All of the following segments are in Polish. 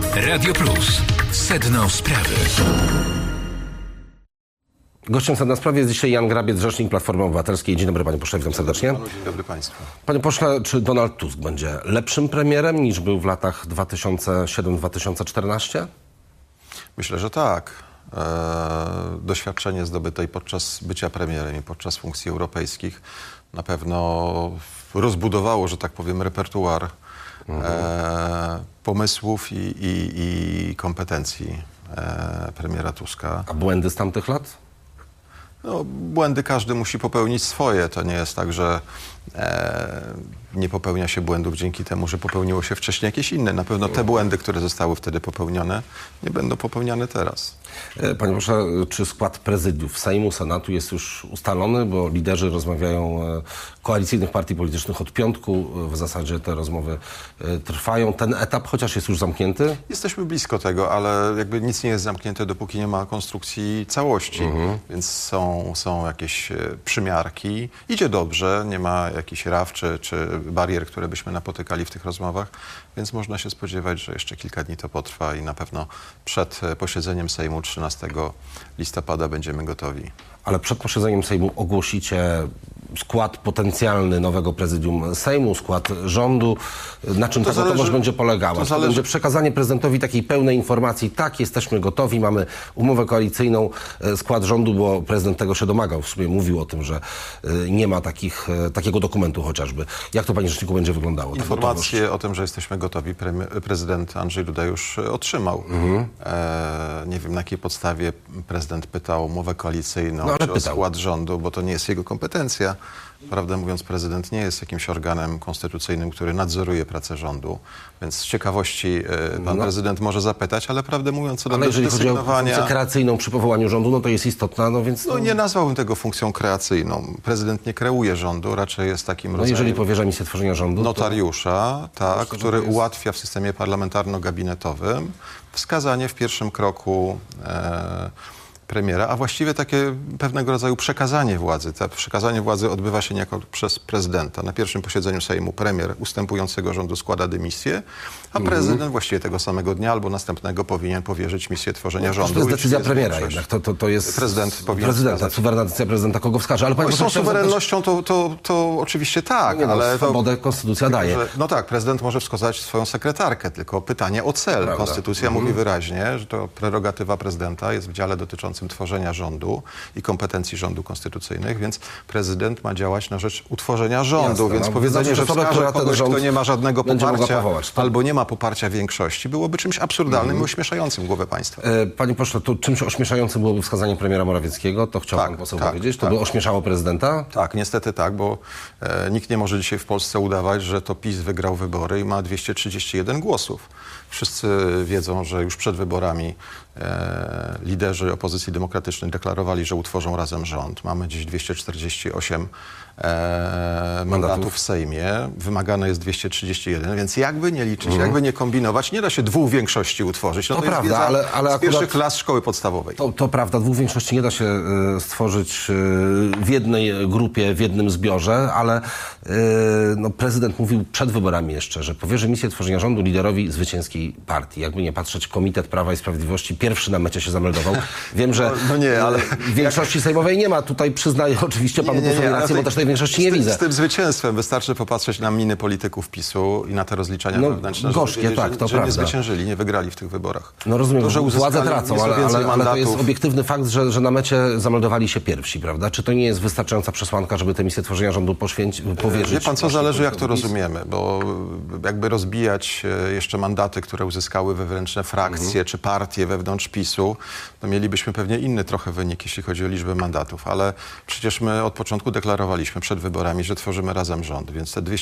Radio Plus. Sedno sprawy. Gościem Sedna Sprawy jest dzisiaj Jan Grabiec, rzecznik Platformy Obywatelskiej. Dzień dobry, panie pośle, witam serdecznie. Dzień dobry państwu. Panie pośle, czy Donald Tusk będzie lepszym premierem niż był w latach 2007-2014? Myślę, że tak. Doświadczenie zdobyte podczas bycia premierem i podczas funkcji europejskich na pewno rozbudowało, że tak powiem, repertuar pomysłów i kompetencji premiera Tuska. A błędy z tamtych lat? No, błędy każdy musi popełnić swoje. To nie jest tak, że nie popełnia się błędów dzięki temu, że popełniło się wcześniej jakieś inne. Na pewno te błędy, które zostały wtedy popełnione, nie będą popełniane teraz. Panie pośle, czy skład prezydiów Sejmu, Senatu jest już ustalony? Bo liderzy rozmawiają koalicyjnych partii politycznych od piątku. W zasadzie te rozmowy trwają. Ten etap chociaż jest już zamknięty? Jesteśmy blisko tego, ale jakby nic nie jest zamknięte, dopóki nie ma konstrukcji całości. Więc są jakieś przymiarki. Idzie dobrze, nie ma jakichś raf czy barier, które byśmy napotykali w tych rozmowach, więc można się spodziewać, że jeszcze kilka dni to potrwa i na pewno przed posiedzeniem Sejmu 13 listopada będziemy gotowi. Ale przed posiedzeniem Sejmu ogłosicie skład potencjalny nowego prezydium Sejmu, skład rządu. Na czym ta gotowość będzie polegała? To będzie przekazanie prezydentowi takiej pełnej informacji, tak, jesteśmy gotowi, mamy umowę koalicyjną, skład rządu, bo prezydent tego się domagał, w sumie mówił o tym, że nie ma takiego dokumentu chociażby. Jak to, panie rzeczniku, będzie wyglądało? Informację o tym, że jesteśmy gotowi, prezydent Andrzej Duda już otrzymał. Nie wiem, na jakiej podstawie prezydent pytał o umowę koalicyjną, czy o skład rządu, bo to nie jest jego kompetencja. Prawdę mówiąc, prezydent nie jest jakimś organem konstytucyjnym, który nadzoruje pracę rządu, więc z ciekawości pan prezydent może zapytać, ale prawdę mówiąc, co do jeżeli chodzi o funkcję kreacyjną przy powołaniu rządu, no to jest istotna, no więc... No nie nazwałbym tego funkcją kreacyjną. Prezydent nie kreuje rządu, raczej jest takim rodzajem... jeżeli powierza misję tworzenia rządu, notariusza, tak, który ułatwia w systemie parlamentarno-gabinetowym wskazanie w pierwszym kroku premiera, a właściwie takie pewnego rodzaju przekazanie władzy. To przekazanie władzy odbywa się niejako przez prezydenta. Na pierwszym posiedzeniu Sejmu premier ustępującego rządu składa dymisję, a prezydent właściwie tego samego dnia albo następnego powinien powierzyć misję tworzenia rządu. To jest decyzja premiera jednak. To jest prezydent powinien suwerenna decyzja prezydenta, kogo wskaże. Ale z tą suwerennością to oczywiście tak, no, ale swobodę konstytucja daje. No tak, prezydent może wskazać swoją sekretarkę, tylko pytanie o cel. Prawda. Konstytucja mówi wyraźnie, że to prerogatywa prezydenta jest w dziale dotyczącym tworzenia rządu i kompetencji rządu konstytucyjnych, więc prezydent ma działać na rzecz utworzenia rządu, więc powiedzenie, że wskaże kogoś, kto nie ma żadnego poparcia albo nie ma poparcia większości, byłoby czymś absurdalnym i ośmieszającym głowę państwa. Panie pośle, to czymś ośmieszającym byłoby wskazanie premiera Morawieckiego? To chciał pan poseł powiedzieć? To by ośmieszało prezydenta? Tak, niestety tak, bo nikt nie może dzisiaj w Polsce udawać, że to PiS wygrał wybory i ma 231 głosów. Wszyscy wiedzą, że już przed wyborami liderzy opozycji demokratycznej deklarowali, że utworzą razem rząd. Mamy dziś 248 mandatów w Sejmie. Wymagane jest 231, więc jakby nie liczyć, jakby nie kombinować, nie da się dwóch większości utworzyć. No to jest prawda, ale z pierwszych klas szkoły podstawowej. To prawda, dwóch większości nie da się stworzyć w jednej grupie, w jednym zbiorze, ale prezydent mówił przed wyborami jeszcze, że powierzy misję tworzenia rządu liderowi zwycięskiej partii. Jakby nie patrzeć, Komitet Prawa i Sprawiedliwości pierwszy na mecie się zameldował. Wiem, że większości sejmowej nie ma. Tutaj przyznaję oczywiście panu posłowi rację, bo też tej większości nie widzę. Z tym zwycięstwem wystarczy popatrzeć na miny polityków PiS-u i na te rozliczania wewnętrzne, gorzkie, żeby tak, to że prawda. nie zwyciężyli, nie wygrali w tych wyborach. No rozumiem, to, że władzę tracą, ale to jest mandatów. obiektywny fakt, że na mecie zameldowali się pierwsi, prawda? Czy to nie jest wystarczająca przesłanka, żeby tę misję tworzenia rządu powierzyć? Wie pan, co zależy, jak to rozumiemy, bo jakby rozbijać jeszcze mandaty, które uzyskały wewnętrzne frakcje czy partie wewnątrz PiS-u, to mielibyśmy pewnie inny trochę wynik, jeśli chodzi o liczbę mandatów, ale przecież my od początku deklarowaliśmy przed wyborami, że tworzymy razem rząd, więc te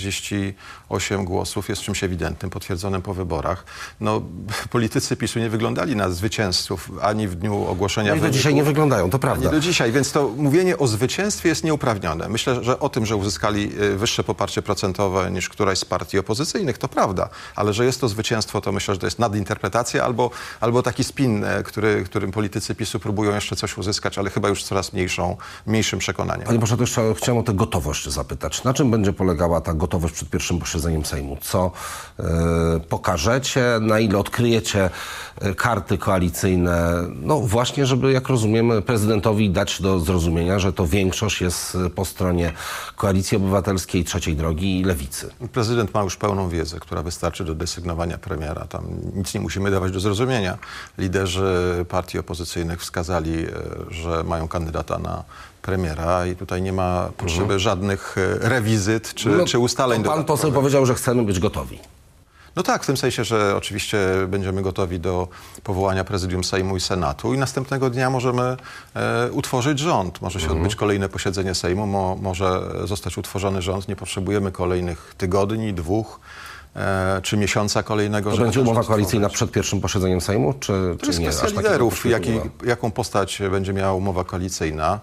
248 głosów jest czymś ewidentnym, potwierdzonym po wyborach. No, politycy PiS-u nie wyglądali na zwycięzców ani w dniu ogłoszenia wyników. Do dzisiaj nie wyglądają, to prawda. Ani do dzisiaj, więc to mówienie o zwycięstwie jest nieuprawnione. Myślę, że o tym, że uzyskali wyższe poparcie procentowe niż któraś z partii opozycyjnych, to prawda, ale że jest to zwycięstwo, to myślę, że to jest nadinterpretacja albo taki spin, którym politycy PiS-u próbują jeszcze coś uzyskać, ale chyba już z coraz mniejszym przekonaniem. Panie pośle, to jeszcze chciałem o tę gotowość zapytać. Na czym będzie polegała ta gotowość przed pierwszym posiedzeniem Sejmu? Co pokażecie, na ile odkryjecie karty koalicyjne? No właśnie, żeby, jak rozumiem, prezydentowi dać do zrozumienia, że to większość jest po stronie Koalicji Obywatelskiej, Trzeciej Drogi i Lewicy. Prezydent ma już pełną wiedzę, która wystarczy do desygnowania premiera. Tam nic nie musimy dawać do zrozumienia. Liderzy partii opozycyjnych wskazali, że mają kandydata na premiera i tutaj nie ma potrzeby żadnych rewizyt czy ustaleń. Pan poseł powiedział, że chcemy być gotowi. No tak, w tym sensie, że oczywiście będziemy gotowi do powołania prezydium Sejmu i Senatu i następnego dnia możemy utworzyć rząd. Może się odbyć kolejne posiedzenie Sejmu, może zostać utworzony rząd. Nie potrzebujemy kolejnych tygodni, 2 czy miesiąca kolejnego. To będzie umowa koalicyjna przed pierwszym posiedzeniem Sejmu, czy nie? To jest kwestia liderów, jaką postać będzie miała umowa koalicyjna.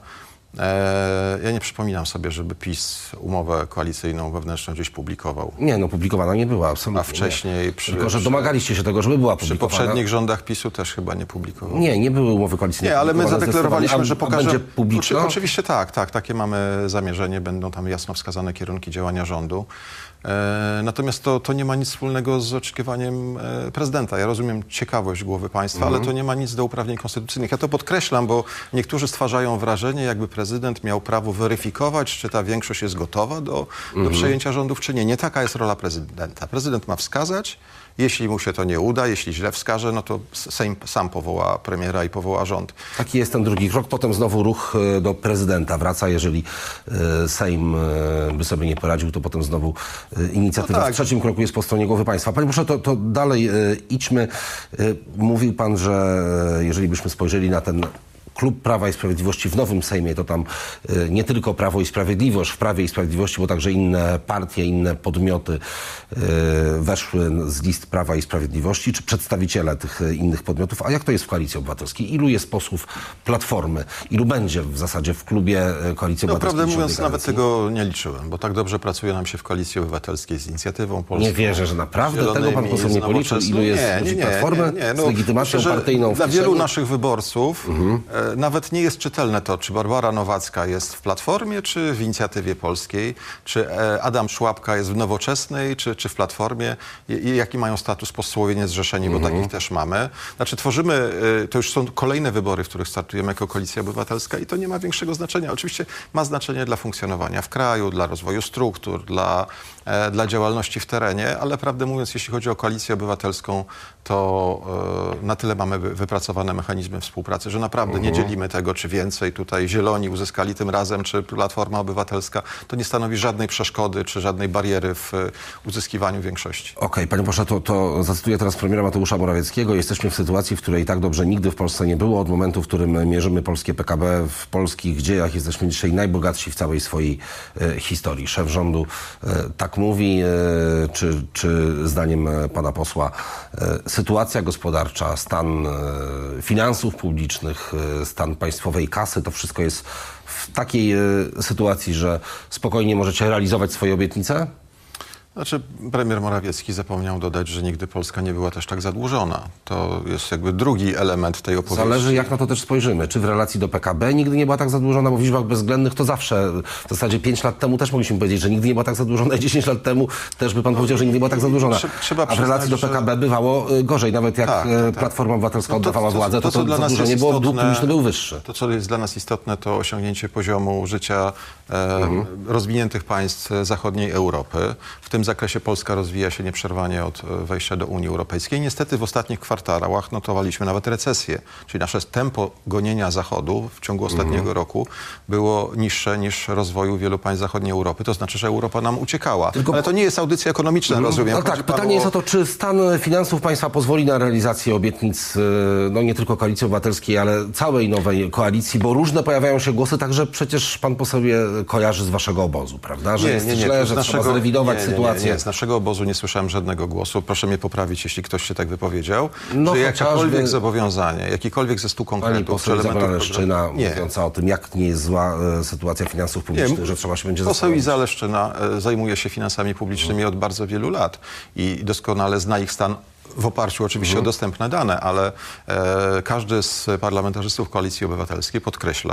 Ja nie przypominam sobie, żeby PiS umowę koalicyjną wewnętrzną gdzieś publikował. Nie, no publikowana nie była, absolutnie. A wcześniej... Tylko, że domagaliście się tego, żeby była publikowana. Przy poprzednich rządach PiS-u też chyba nie publikował. Nie były umowy koalicyjne. Nie, ale my zadeklarowaliśmy, że pokażemy... Będzie publiczna? Oczywiście tak, takie mamy zamierzenie. Będą tam jasno wskazane kierunki działania rządu. Natomiast to nie ma nic wspólnego z oczekiwaniem prezydenta. Ja rozumiem ciekawość głowy państwa, ale to nie ma nic do uprawnień konstytucyjnych. Ja to podkreślam, bo niektórzy stwarzają wrażenie, jakby prezydent miał prawo weryfikować, czy ta większość jest gotowa do przejęcia rządów, czy nie. Nie taka jest rola prezydenta. Prezydent ma wskazać, jeśli mu się to nie uda, jeśli źle wskaże, no to Sejm sam powoła premiera i powoła rząd. Taki jest ten drugi krok. Potem znowu ruch do prezydenta wraca. Jeżeli Sejm by sobie nie poradził, to potem znowu inicjatywa w trzecim kroku jest po stronie głowy państwa. Panie proszę, to dalej idźmy. Mówił pan, że jeżeli byśmy spojrzeli na ten Klub Prawa i Sprawiedliwości w nowym Sejmie, to tam nie tylko Prawo i Sprawiedliwość, w Prawie i Sprawiedliwości, bo także inne partie, inne podmioty weszły z list Prawa i Sprawiedliwości, czy przedstawiciele tych innych podmiotów. A jak to jest w Koalicji Obywatelskiej? Ilu jest posłów Platformy? Ilu będzie w zasadzie w klubie Koalicji Obywatelskiej? Prawdę mówiąc, nawet tego nie liczyłem, bo tak dobrze pracuje nam się w Koalicji Obywatelskiej z Inicjatywą Polską. Nie wierzę, że naprawdę tego pan poseł nie policzył. Ilu jest Platformy z legitymacją partyjną? Dla wielu naszych wyborców nawet nie jest czytelne to, czy Barbara Nowacka jest w Platformie, czy w Inicjatywie Polskiej, czy Adam Szłapka jest w Nowoczesnej, czy w Platformie i jaki mają status posłowie niezrzeszeni, bo takich też mamy. Znaczy tworzymy, to już są kolejne wybory, w których startujemy jako Koalicja Obywatelska i to nie ma większego znaczenia. Oczywiście ma znaczenie dla funkcjonowania w kraju, dla rozwoju struktur, dla działalności w terenie, ale prawdę mówiąc, jeśli chodzi o Koalicję Obywatelską, to na tyle mamy wypracowane mechanizmy współpracy, że naprawdę nie dzielimy tego, czy więcej tutaj Zieloni uzyskali tym razem, czy Platforma Obywatelska. To nie stanowi żadnej przeszkody, czy żadnej bariery w uzyskiwaniu większości. Okej, panie pośle, to zacytuję teraz premiera Mateusza Morawieckiego. Jesteśmy w sytuacji, w której tak dobrze nigdy w Polsce nie było. Od momentu, w którym mierzymy polskie PKB w polskich dziejach, jesteśmy dzisiaj najbogatsi w całej swojej historii. Szef rządu tak mówi, czy zdaniem pana posła sytuacja gospodarcza, stan finansów publicznych, stan państwowej kasy, to wszystko jest w takiej sytuacji, że spokojnie możecie realizować swoje obietnice? Znaczy, premier Morawiecki zapomniał dodać, że nigdy Polska nie była też tak zadłużona. To jest jakby drugi element tej opowieści. Zależy, jak na to też spojrzymy. Czy w relacji do PKB nigdy nie była tak zadłużona, bo w liczbach bezwzględnych to zawsze, w zasadzie 5 lat temu też mogliśmy powiedzieć, że nigdy nie była tak zadłużona i 10 lat temu też by pan powiedział, że nigdy nie była tak zadłużona. A w relacji do PKB bywało gorzej. Nawet jak Platforma Obywatelska oddawała władzę, to zadłużenie było, dług publiczny był wyższy. To, co jest dla nas istotne, to osiągnięcie poziomu życia rozwiniętych państw zachodniej Europy. W tym zakresie Polska rozwija się nieprzerwanie od wejścia do Unii Europejskiej. Niestety w ostatnich kwartałach notowaliśmy nawet recesję, czyli nasze tempo gonienia Zachodu w ciągu ostatniego roku było niższe niż rozwoju wielu państw zachodniej Europy. To znaczy, że Europa nam uciekała. Ale to nie jest audycja ekonomiczna, rozumiem. No tak, pytanie jest o to, czy stan finansów państwa pozwoli na realizację obietnic, no nie tylko Koalicji Obywatelskiej, ale całej nowej koalicji, bo różne pojawiają się głosy, także przecież pan poseł je kojarzy z waszego obozu, prawda? Że jest źle, że trzeba zrewidować sytuację. Nie, z naszego obozu nie słyszałem żadnego głosu. Proszę mnie poprawić, jeśli ktoś się tak wypowiedział, no, że jakiekolwiek zobowiązanie, jakikolwiek ze 100 konkretów... Pani poseł Izabela Leszczyna mówiąca o tym, jak nie jest zła sytuacja finansów publicznych, że trzeba się będzie zastanowić. Poseł Iza Leszczyna zajmuje się finansami publicznymi od bardzo wielu lat i doskonale zna ich stan w oparciu oczywiście o dostępne dane, ale każdy z parlamentarzystów Koalicji Obywatelskiej podkreśla,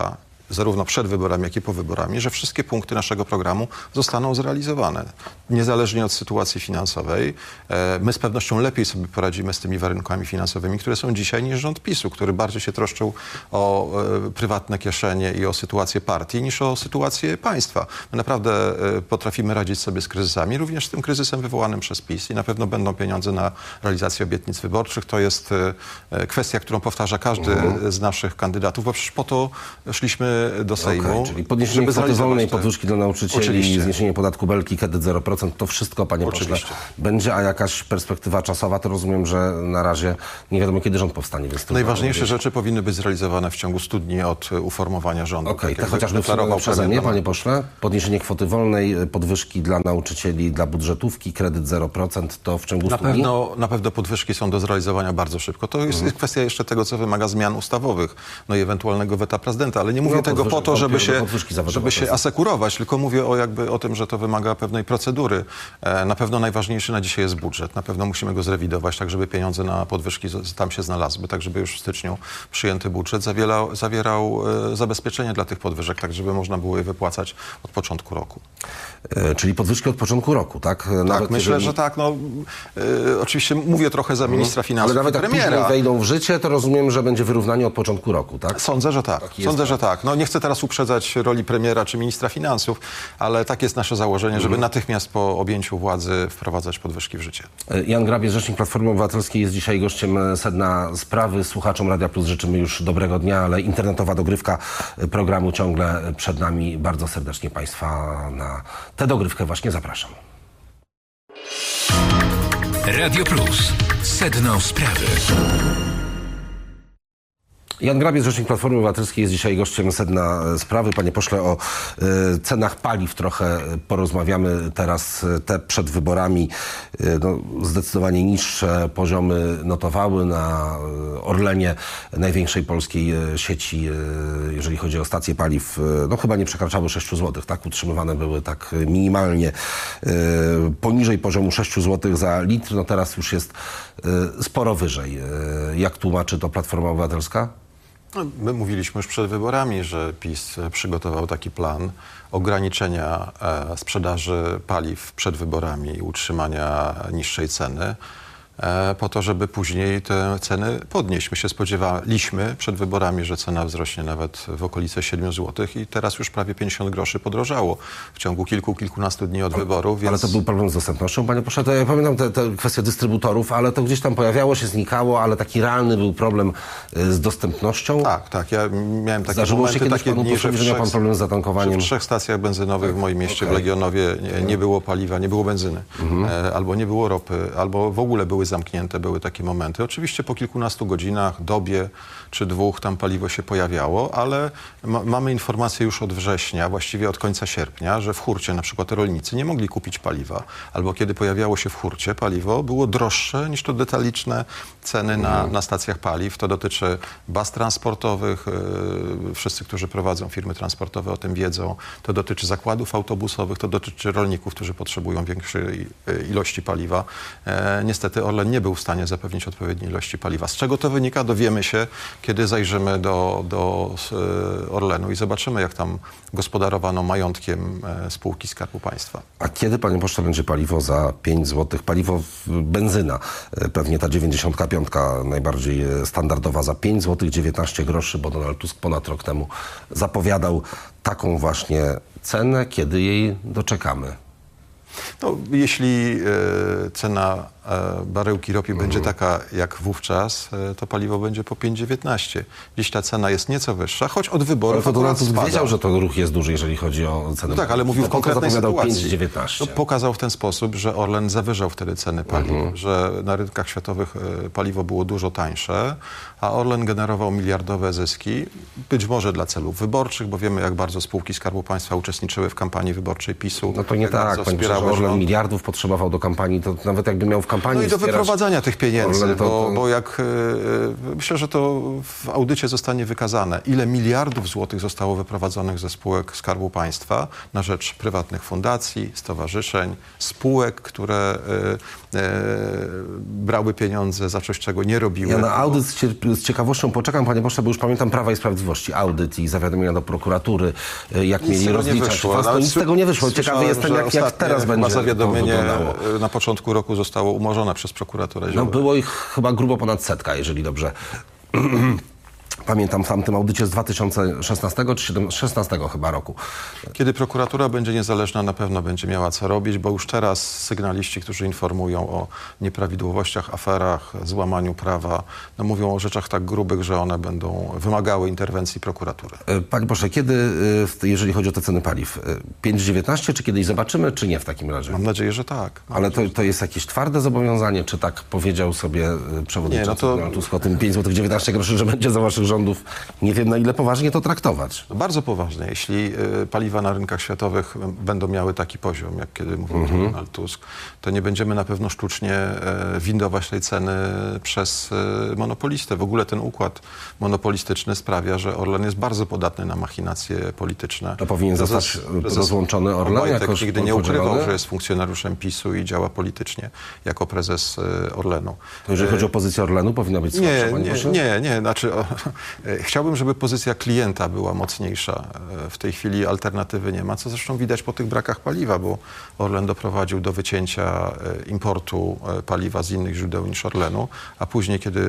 zarówno przed wyborami, jak i po wyborami, że wszystkie punkty naszego programu zostaną zrealizowane. Niezależnie od sytuacji finansowej. My z pewnością lepiej sobie poradzimy z tymi warunkami finansowymi, które są dzisiaj, niż rząd PiS-u, który bardziej się troszczył o prywatne kieszenie i o sytuację partii, niż o sytuację państwa. My naprawdę potrafimy radzić sobie z kryzysami, również z tym kryzysem wywołanym przez PiS i na pewno będą pieniądze na realizację obietnic wyborczych. To jest kwestia, którą powtarza każdy z naszych kandydatów, bo przecież po to szliśmy do Sejmu. Czyli podniesienie kwoty wolnej, podwyżki dla nauczycieli, zniesienie podatku Belki, kredyt 0%, to wszystko, panie pośle, będzie, a jakaś perspektywa czasowa, to rozumiem, że na razie nie wiadomo, kiedy rząd powstanie. Więc najważniejsze rzeczy powinny być zrealizowane w ciągu 100 dni od uformowania rządu. Okej, tak chociażby przeze mnie, panie pośle, podniesienie kwoty wolnej, podwyżki dla nauczycieli, dla budżetówki, kredyt 0%, to w ciągu 100 dni? Na pewno podwyżki są do zrealizowania bardzo szybko. To jest kwestia jeszcze tego, co wymaga zmian ustawowych, no i ewentualnego weta prezydenta, ale nie mówię tego po to, żeby się asekurować, tylko mówię o tym, że to wymaga pewnej procedury. Na pewno najważniejszy na dzisiaj jest budżet. Na pewno musimy go zrewidować, tak żeby pieniądze na podwyżki tam się znalazły, tak żeby już w styczniu przyjęty budżet zawierał zabezpieczenie dla tych podwyżek, tak żeby można było je wypłacać od początku roku. Czyli podwyżki od początku roku, tak? Tak, myślę, że tak. Oczywiście mówię trochę za ministra finansów, ale nawet jak premiera. później wejdą w życie, to rozumiem, że będzie wyrównanie od początku roku, tak? Sądzę, że tak. Że tak. Nie chcę teraz uprzedzać roli premiera czy ministra finansów, ale tak jest nasze założenie, żeby natychmiast po objęciu władzy wprowadzać podwyżki w życie. Jan Grabiec, rzecznik Platformy Obywatelskiej, jest dzisiaj gościem Sedna Sprawy. Słuchaczom Radia Plus życzymy już dobrego dnia, ale internetowa dogrywka programu ciągle przed nami. Bardzo serdecznie Państwa na tę dogrywkę właśnie zapraszam. Radio Plus. Sedno Sprawy. Jan Grabiec, rzecznik Platformy Obywatelskiej, jest dzisiaj gościem Sedna Sprawy. Panie pośle, o cenach paliw trochę porozmawiamy teraz. Te przed wyborami zdecydowanie niższe poziomy notowały na Orlenie, największej polskiej sieci, jeżeli chodzi o stacje paliw. Chyba nie przekraczały 6 zł, tak? Utrzymywane były tak minimalnie poniżej poziomu 6 zł za litr. Teraz już jest sporo wyżej. Jak tłumaczy to Platforma Obywatelska? My mówiliśmy już przed wyborami, że PiS przygotował taki plan ograniczenia sprzedaży paliw przed wyborami i utrzymania niższej ceny, po to, żeby później te ceny podnieść. My się spodziewaliśmy przed wyborami, że cena wzrośnie nawet w okolice 7 zł i teraz już prawie 50 groszy podrożało w ciągu kilkunastu dni od wyborów. Ale to był problem z dostępnością, panie pośle. To ja pamiętam tę kwestię dystrybutorów, ale to gdzieś tam pojawiało się, znikało, ale taki realny był problem z dostępnością. Tak. Ja miałem takie Zdarzyło się kiedyś panu dni, że miał pan problem z zatankowaniem? W 3 stacjach benzynowych w moim mieście, w Legionowie, nie było paliwa, nie było benzyny, albo nie było ropy, albo w ogóle były zamknięte, były takie momenty. Oczywiście po kilkunastu godzinach, dobie czy 2 tam paliwo się pojawiało, ale mamy informację już od września, właściwie od końca sierpnia, że w hurcie na przykład rolnicy nie mogli kupić paliwa. Albo kiedy pojawiało się w hurcie paliwo, było droższe niż to detaliczne ceny na stacjach paliw. To dotyczy baz transportowych. Wszyscy, którzy prowadzą firmy transportowe, o tym wiedzą. To dotyczy zakładów autobusowych, to dotyczy rolników, którzy potrzebują większej ilości paliwa. Niestety Orlen nie był w stanie zapewnić odpowiedniej ilości paliwa. Z czego to wynika? Dowiemy się, kiedy zajrzymy do Orlenu i zobaczymy, jak tam gospodarowano majątkiem spółki Skarbu Państwa. A kiedy, panie pośle, będzie paliwo za 5 zł? Paliwo, benzyna, pewnie ta 95 najbardziej standardowa, za 5 zł 19 groszy, bo Donald Tusk ponad rok temu zapowiadał taką właśnie cenę. Kiedy jej doczekamy? Jeśli cena baryłki ropy będzie taka jak wówczas, to paliwo będzie po 5,19. Dziś ta cena jest nieco wyższa, choć od wyborów ale to Donald Tusk wiedział, że to ruch jest duży, jeżeli chodzi o cenę. Tak, ale mówił w konkretnej sytuacji. 5,19. Pokazał w ten sposób, że Orlen zawyżał wtedy ceny paliw, że na rynkach światowych paliwo było dużo tańsze, a Orlen generował miliardowe zyski, być może dla celów wyborczych, bo wiemy, jak bardzo spółki Skarbu Państwa uczestniczyły w kampanii wyborczej PiS-u. To nie tak, panie, Orlen miliardów potrzebował do kampanii, to nawet jakby miał w kampanii i do wyprowadzania tych pieniędzy, bo jak myślę, że to w audycie zostanie wykazane, ile miliardów złotych zostało wyprowadzonych ze spółek Skarbu Państwa na rzecz prywatnych fundacji, stowarzyszeń, spółek, które brały pieniądze za coś, czego nie robiły. Ja na audyt z ciekawością poczekam, panie pośle, bo już pamiętam Prawa i Sprawiedliwości. Audyt i zawiadomienia do prokuratury, jak nic mieli rozliczać. Nic z tego nie wyszło. Ciekawy jestem, jak teraz będzie zawiadomienie na początku roku zostało umorzone przez prokuraturę. No było ich chyba grubo ponad 100, jeżeli dobrze pamiętam, w tamtym audycie z 2016 czy 2016 chyba roku. Kiedy prokuratura będzie niezależna, na pewno będzie miała co robić, bo już teraz sygnaliści, którzy informują o nieprawidłowościach, aferach, złamaniu prawa, no mówią o rzeczach tak grubych, że one będą wymagały interwencji prokuratury. Panie pośle, kiedy, jeżeli chodzi o te ceny paliw, 5,19 czy kiedyś zobaczymy, czy nie w takim razie? Mam nadzieję, że tak. Ale to jest jakieś twarde zobowiązanie, czy tak powiedział sobie przewodniczący Donald Tusk o tym 5,19 groszy, że będzie za waszych rządów, nie wiem na ile poważnie to traktować. No bardzo poważnie. Jeśli paliwa na rynkach światowych będą miały taki poziom, jak kiedy mówił Donald Tusk, to nie będziemy na pewno sztucznie windować tej ceny przez monopolistę. W ogóle ten układ monopolistyczny sprawia, że Orlen jest bardzo podatny na machinacje polityczne. To powinien zostać rozłączony Orlen? Obajtek nigdy nie ukrywał, że jest funkcjonariuszem PiS-u i działa politycznie jako prezes Orlenu. To jeżeli chodzi o pozycję Orlenu, powinna być słabsza? Nie. Znaczy, chciałbym, żeby pozycja klienta była mocniejsza. W tej chwili alternatywy nie ma, co zresztą widać po tych brakach paliwa, bo Orlen doprowadził do wycięcia importu paliwa z innych źródeł niż Orlenu, a później, kiedy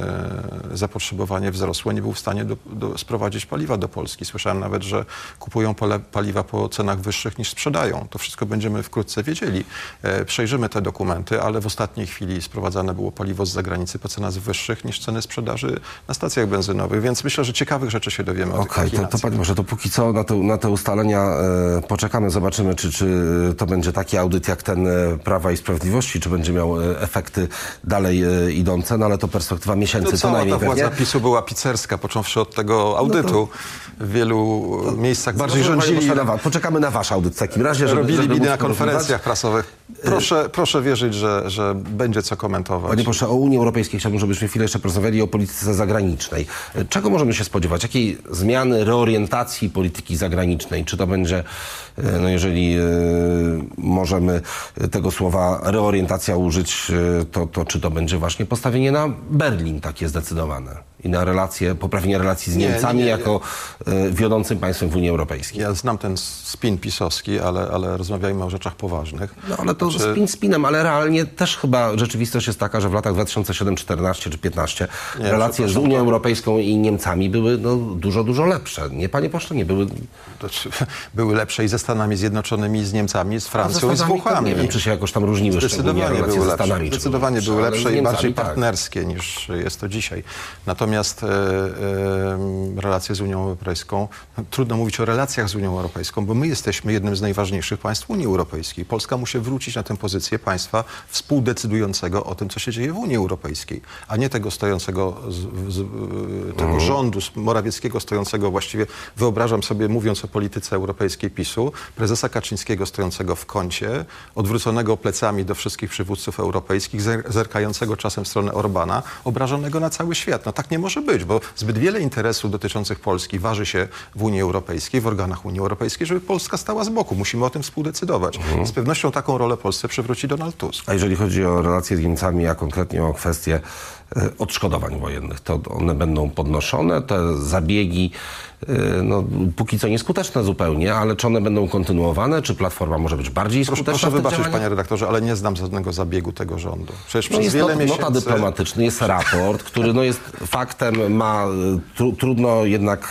zapotrzebowanie wzrosło, nie był w stanie sprowadzić paliwa do Polski. Słyszałem nawet, że kupują paliwa po cenach wyższych niż sprzedają. To wszystko będziemy wkrótce wiedzieli. Przejrzymy te dokumenty, ale w ostatniej chwili sprowadzane było paliwo z zagranicy po cenach wyższych niż ceny sprzedaży na stacjach benzynowych, więc myślę, że ciekawych rzeczy się dowiemy o tych machinacjach. To panie Boże, to póki co na te ustalenia poczekamy, zobaczymy, czy to będzie taki audyt jak ten Prawa i Sprawiedliwości, czy będzie miał efekty dalej idące, no ale to perspektywa miesięcy co najmniej. Ta władza PiS-u była pizzerska, począwszy od tego audytu. W wielu miejscach bardziej rządzili. Poczekamy na wasz audyt w takim razie. Robili biny na konferencjach prasowych. Proszę wierzyć, że będzie co komentować. Panie pośle, o Unii Europejskiej chciałbym, żebyśmy chwilę jeszcze porozmawiali o polityce zagranicznej. Czego możemy się spodziewać? Jakiej zmiany, reorientacji polityki zagranicznej? Czy to będzie, no jeżeli możemy tego słowa reorientacja użyć, to czy to będzie właśnie postawienie na Berlin takie zdecydowane? I na poprawienie relacji z Niemcami jako wiodącym państwem w Unii Europejskiej. Ja znam ten spin pisowski, ale rozmawiajmy o rzeczach poważnych. No ale to spinem, ale realnie też chyba rzeczywistość jest taka, że w latach 2007, 14 czy 15 relacje z Unią Europejską i Niemcami były dużo lepsze. Nie, panie pośle, nie były... Były lepsze i ze Stanami Zjednoczonymi, i z Niemcami, z Francją, i z Włochami. Nie wiem, czy się jakoś tam różniły Zdecydowanie relacje ze Stanami. Zdecydowanie były lepsze i bardziej partnerskie niż jest to dzisiaj. Natomiast relacje z Unią Europejską, trudno mówić o relacjach z Unią Europejską, bo my jesteśmy jednym z najważniejszych państw Unii Europejskiej. Polska musi wrócić na tę pozycję państwa współdecydującego o tym, co się dzieje w Unii Europejskiej, a nie tego stojącego, tego rządu Morawieckiego stojącego właściwie, wyobrażam sobie, mówiąc o polityce europejskiej PiS-u, prezesa Kaczyńskiego stojącego w kącie, odwróconego plecami do wszystkich przywódców europejskich, zerkającego czasem w stronę Orbana, obrażonego na cały świat. No tak nie może być, bo zbyt wiele interesów dotyczących Polski waży się w Unii Europejskiej, w organach Unii Europejskiej, żeby Polska stała z boku. Musimy o tym współdecydować. Z pewnością taką rolę Polsce przywróci Donald Tusk. A jeżeli chodzi o relacje z Niemcami, a konkretnie o kwestię odszkodowań wojennych, to one będą podnoszone, te zabiegi, no, póki co nieskuteczne zupełnie, ale czy one będą kontynuowane, czy Platforma może być bardziej skuteczna? Proszę wybaczyć, panie redaktorze, ale nie znam żadnego zabiegu tego rządu. Przecież przez wiele miesięcy... Nota dyplomatyczna, jest raport, który jest faktem, ma trudno jednak,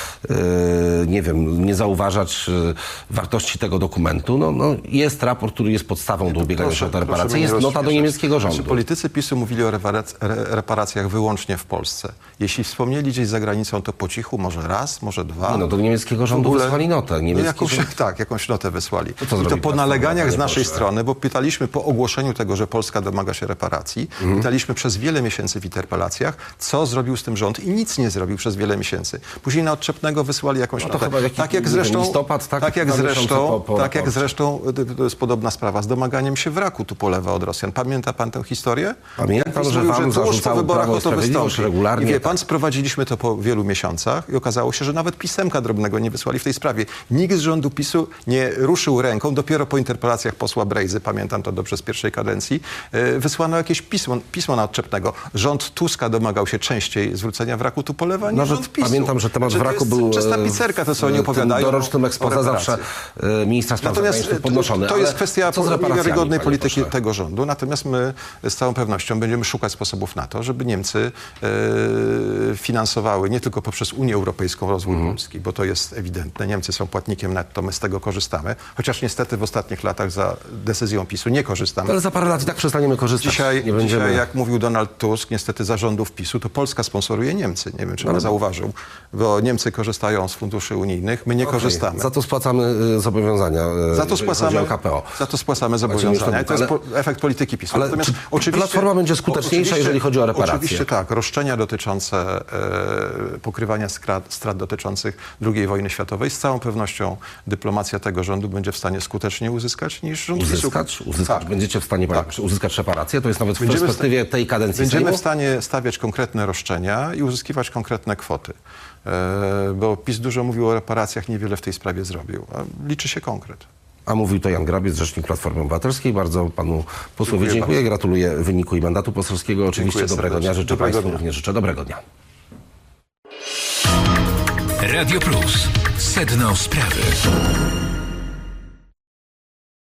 nie wiem, nie zauważać wartości tego dokumentu. Jest raport, który jest podstawą do ubiegania się o te reparacje. Jest nota do niemieckiego rządu. Politycy PiS-u mówili o reparacjach wyłącznie w Polsce. Jeśli wspomnieli gdzieś za granicą, to po cichu, może raz, może dwa. Do niemieckiego rządu wysłali notę. Jakąś notę wysłali. I to po naleganiach z naszej strony, bo pytaliśmy po ogłoszeniu tego, że Polska domaga się reparacji, pytaliśmy przez wiele miesięcy w interpelacjach, co zrobił z tym rząd i nic nie zrobił przez wiele miesięcy. Później na odczepnego wysłali jakąś notę. Tak jak zresztą, to jest podobna sprawa z domaganiem się wraku Tupolewa od Rosjan. Pamięta pan tę historię? Pamiętam, że wam tuż po wyborach o to wystąpi. Regularnie. I wie pan, sprowadziliśmy to po wielu miesiącach i okazało się, że nawet pisemka drobnego nie wysłali w tej sprawie. Nikt z rządu PiS-u nie ruszył ręką. Dopiero po interpelacjach posła Brejzy, pamiętam to dobrze z pierwszej kadencji, wysłano jakieś pismo nadczepnego. Rząd Tuska domagał się częściej zwrócenia wraku Tupolewa niż rząd PiS-u. Pamiętam, że temat wraku był czysta pizzerka, to co oni opowiadają. W dorocznym exposé zawsze ministra spraw zagranicznych podnoszony. To jest kwestia wiarygodnej polityki proszę? tego rządu. Natomiast my z całą pewnością będziemy szukać sposobów na to, żeby Niemcy finansowały nie tylko poprzez Unię Europejską rozwój Polski, bo to jest ewidentne. Niemcy są płatnikiem netto, my z tego korzystamy. Chociaż niestety w ostatnich latach za decyzją PiS-u nie korzystamy. Ale za parę lat i tak przestaniemy korzystać. Dzisiaj, jak mówił Donald Tusk, niestety za rządów PiS-u, to Polska sponsoruje Niemcy. Nie wiem, czy pan zauważył, bo Niemcy korzystają z funduszy unijnych, my nie korzystamy. Za to spłacamy zobowiązania. Za to spłacamy zobowiązania. To jest efekt polityki PiS-u. Ale natomiast Platforma będzie skuteczniejsza, jeżeli chodzi o reparacje? Oczywiście tak. Roszczenia dotyczące pokrywania strat dotyczących II wojny światowej z całą pewnością dyplomacja tego rządu będzie w stanie skuteczniej uzyskać niż rząd PiS-u. Tak. Będziecie w stanie uzyskać reparacje? To jest nawet w perspektywie tej kadencji Będziemy Sejmu? w stanie stawiać konkretne roszczenia i uzyskiwać konkretne kwoty. Bo PiS dużo mówił o reparacjach, niewiele w tej sprawie zrobił. A liczy się konkret. A mówił to Jan Grabiec, rzecznik Platformy Obywatelskiej. Bardzo panu posłowi dziękuję. Gratuluję wyniku i mandatu poselskiego. Oczywiście dobrego dnia. Życzę państwu również dobrego dnia. Radio Plus. Sedno sprawy.